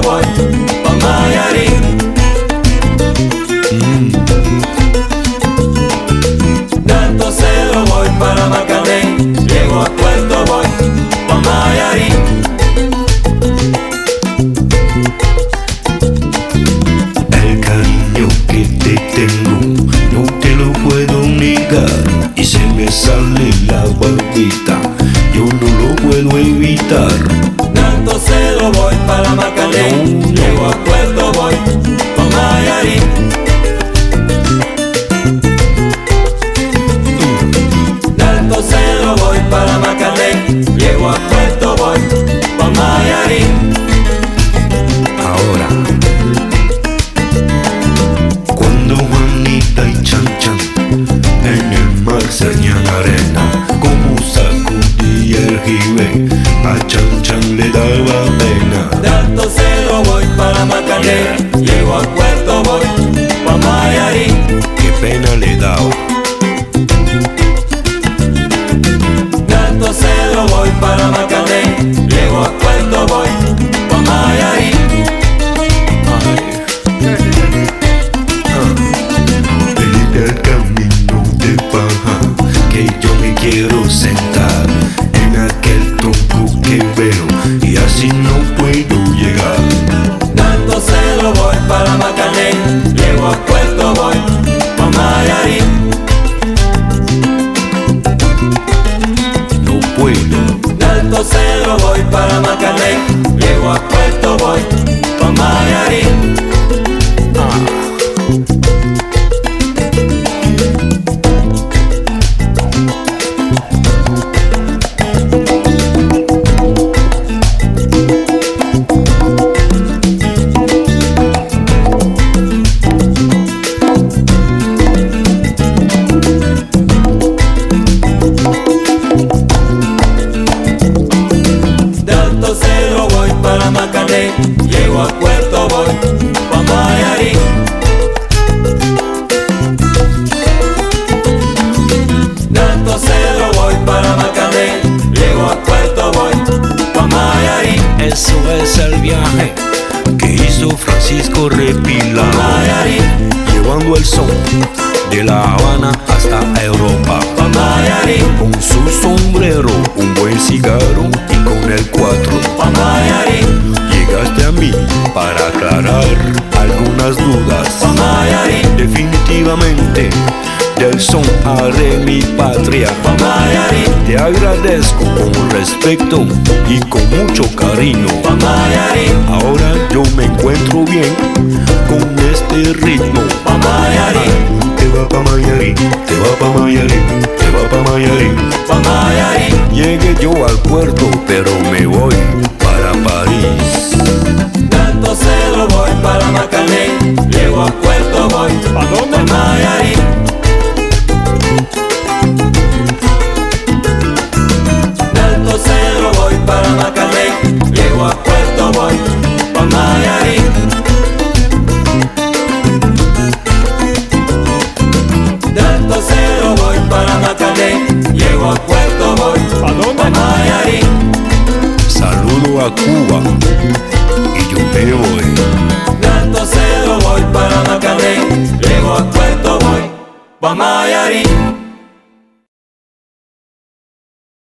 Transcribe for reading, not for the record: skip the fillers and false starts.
voy pa' Mayarín. De Alto Cedro voy para Macané, llego a Puerto voy pa' Mayarín. El cariño que te tengo no te lo puedo negar, y se me sale la barbita, yo no lo puedo evitar. De Alto Cedro voy para Macané, llego a Puerto voy pa' Mayarín. De Alto Cedro voy para Macané, llego a Puerto voy pa' Mayarín. Ahora, cuando Juanita y Chan Chan en el mar cernían arena, como sacudía el jibe, a Chan Chan le daba pena. De Alto Cedro voy para Macané, llego a Puerto voy pa' Mayarín. Qué pena le daba. De Alto Cedro voy para Macané, llego a Puerto voy pa' Mayarín. Vete al camino de paja, que yo me quiero sentar en aquel tronco que veo, y así no puedo llegar. De Alto Cedro voy para Macané, llego a Puerto voy pa' Mayarín. No puedo. De Alto Cedro voy para Macané, llego a Puerto voy pa' Mayarín. De Alto Cedro voy para Macané, llego a Puerto voy pa' Mayarín. De Alto Cedro voy para Macané, llego a Puerto voy pa' Mayarín. Eso es el viaje que hizo Francisco Repilao, Mayarín, llevando el son de La Habana hasta Europa. pa' Mayarín, Con su sombrero, un buen cigarro y con el 4. pa' Mayarín, Llegaste a mí para aclarar algunas dudas. pa' Mayarín, Definitivamente del son haré mi patria. pa' Mayarín, Te agradezco con respeto y con mucho cariño. pa' Mayarín, Ahora yo me encuentro bien con este ritmo. pa' Mayarín, Te va pa' Mayarín, te va pa' Mayarín, te va pa' Mayarín. pa' Mayarín. Llegué yo al puerto, pero me voy para París. De Alto Cedro voy para Macané, llego a Puerto voy pa' Mayarín. De Alto Cedro voy para Macané, llego a Puerto voy pa' Mayarín. De Alto Cedro voy para Macané, llego a Puerto voy pa' Mayarín. Saludo a Cuba y yo me voy. De Alto Cedro voy para Macané, llego a Puerto voy pa' Mayarín.